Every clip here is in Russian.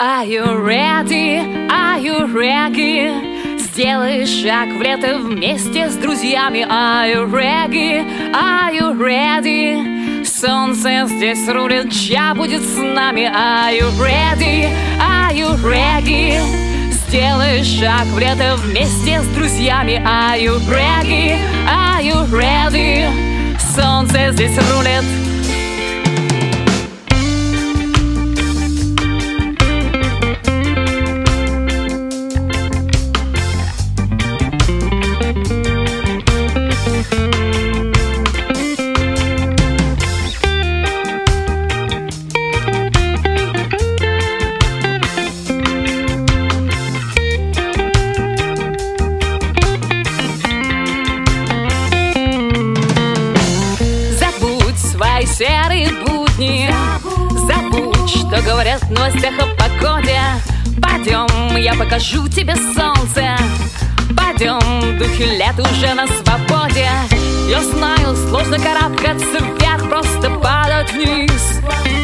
Are you ready? Are you ready? Сделай шаг в лето вместе с друзьями. Are you ready? Are you ready? Солнце здесь рулит, чья будет с нами. Are you ready? Are you ready? Сделай шаг в лето вместе с друзьями. Are you ready? Are you ready? Солнце здесь рулит. Серые будни, забудь, что говорят в новостях о погоде. Пойдем, я покажу тебе солнце. Пойдем, духи лет уже на свободе. Я знаю, сложно карабкаться вверх, просто падать вниз.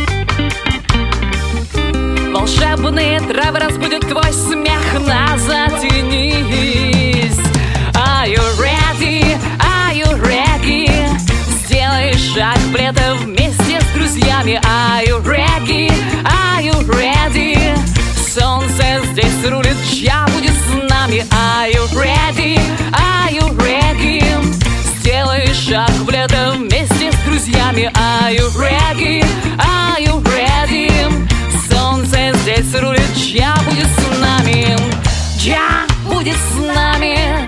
Волшебные травы разбудят твой смех, затянись. Are you ready? Are you ready? Сделай шаг в лето вместе с друзьями. Are you ready? Are you ready? Солнце здесь рулит, чья будет с нами. Are you ready? Are you ready? Сделай шаг в лето вместе с друзьями. Are you ready? Are you ready? Солнце здесь рулит, чья будет с нами. Чья будет с нами.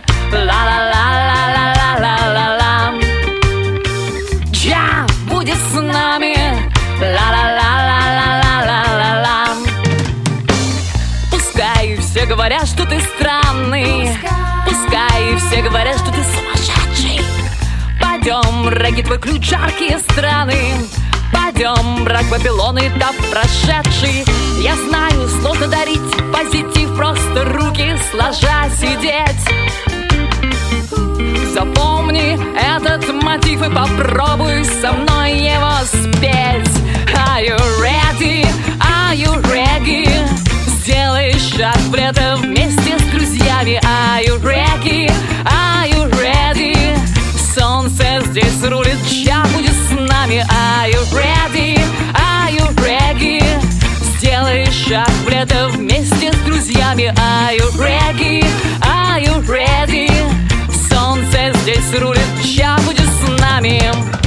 Ла-ла-ла-ла-ла-ла-ла-ла. Чья будет с нами. Ла-ла-ла-ла-ла-ла-ла-ла. Пускай все говорят, что ты странный. Пускай все говорят, что ты сумасшедший. Пойдем, раги твой ключ, жаркие страны. Пойдем, брак Вавилона, этап прошедший. Я знаю, сложно дарить позитив, просто руки сложа сидеть. Запомни этот мотив и попробуй со мной его спеть. Are you ready? Are you ready? Сделай шаг в лето вместе с друзьями. Are you ready? Are you ready? Солнце здесь рулит, чья будет с нами. Are you ready? Are you ready? Сделай шаг в лето вместе с друзьями. Are you ready? Are you ready? Солнце здесь рулит, чья будет с нами.